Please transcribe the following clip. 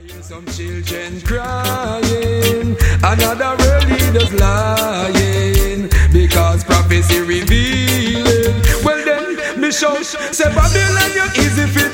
Some children crying, another world leaders lying, because prophecy revealing. Well then, me shout, say Babylon, you're easy for